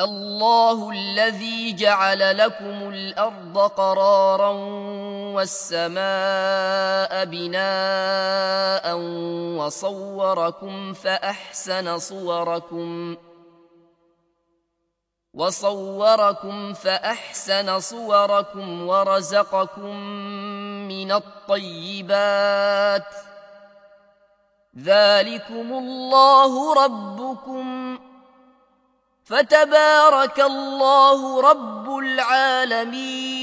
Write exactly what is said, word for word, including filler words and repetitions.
الله الذي جعل لكم الأرض قرارا والسماء بناء وصوركم فأحسن صوركم وصوركم فأحسن صوركم ورزقكم من الطيبات ذلكم الله ربكم فتبارك الله رب العالمين.